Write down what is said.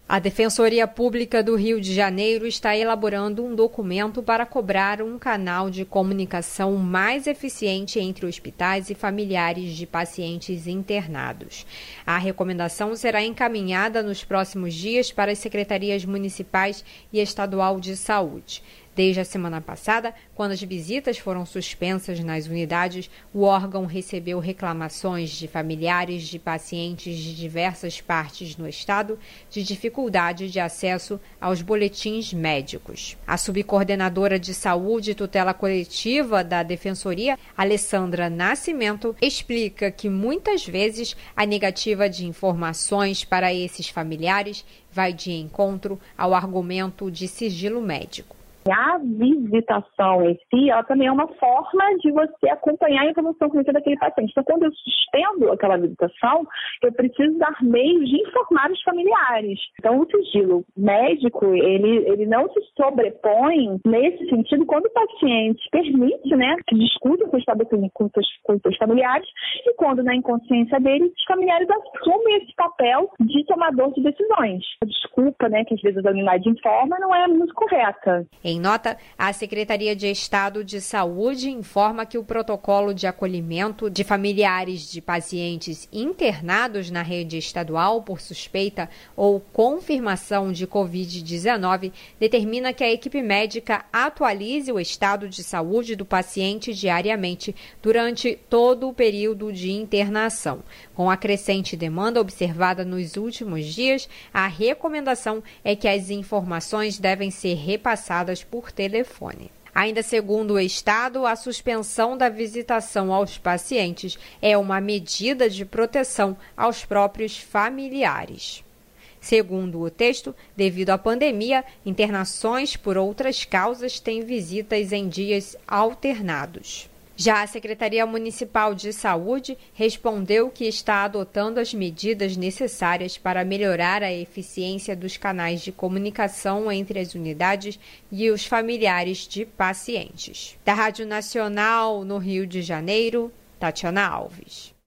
A Defensoria Pública do Rio de Janeiro está elaborando um documento para cobrar um canal de comunicação mais eficiente entre hospitais e familiares de pacientes internados. A recomendação será encaminhada nos próximos dias para as secretarias municipais e estadual de saúde. Desde a semana passada, quando as visitas foram suspensas nas unidades, o órgão recebeu reclamações de familiares de pacientes de diversas partes no estado de dificuldade de acesso aos boletins médicos. A subcoordenadora de saúde e tutela coletiva da Defensoria, Alessandra Nascimento, explica que muitas vezes a negativa de informações para esses familiares vai de encontro ao argumento de sigilo médico. A visitação em si, ela também é uma forma de você acompanhar a evolução clínica daquele paciente. Então, quando eu suspendo aquela visitação, eu preciso dar meios de informar os familiares. Então, o sigilo médico, ele não se sobrepõe nesse sentido quando o paciente permite, que discuta com o estado clínico com os seus familiares e quando, na inconsciência deles, os familiares assumem esse papel de tomador de decisões. A desculpa, que às vezes a unidade informa, não é muito correta. Em nota, a Secretaria de Estado de Saúde informa que o protocolo de acolhimento de familiares de pacientes internados na rede estadual por suspeita ou confirmação de Covid-19 determina que a equipe médica atualize o estado de saúde do paciente diariamente durante todo o período de internação. Com a crescente demanda observada nos últimos dias, a recomendação é que as informações devem ser repassadas por telefone. Ainda segundo o Estado, a suspensão da visitação aos pacientes é uma medida de proteção aos próprios familiares. Segundo o texto, devido à pandemia, internações por outras causas têm visitas em dias alternados. Já a Secretaria Municipal de Saúde respondeu que está adotando as medidas necessárias para melhorar a eficiência dos canais de comunicação entre as unidades e os familiares de pacientes. Da Rádio Nacional, no Rio de Janeiro, Tatiana Alves.